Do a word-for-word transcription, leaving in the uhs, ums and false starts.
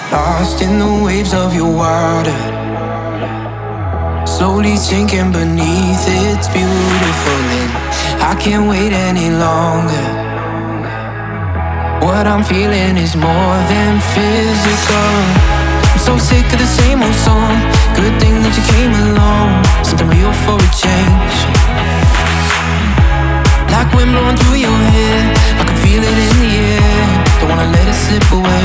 Lost in the waves of your water, slowly sinking beneath. It's beautiful and I can't wait any longer. What I'm feeling is more than physical. I'm so sick of the same old song. Good thing that you came along, something real for a change. Like wind blowing through your hair, I can feel it in the air. Don't wanna let it slip away.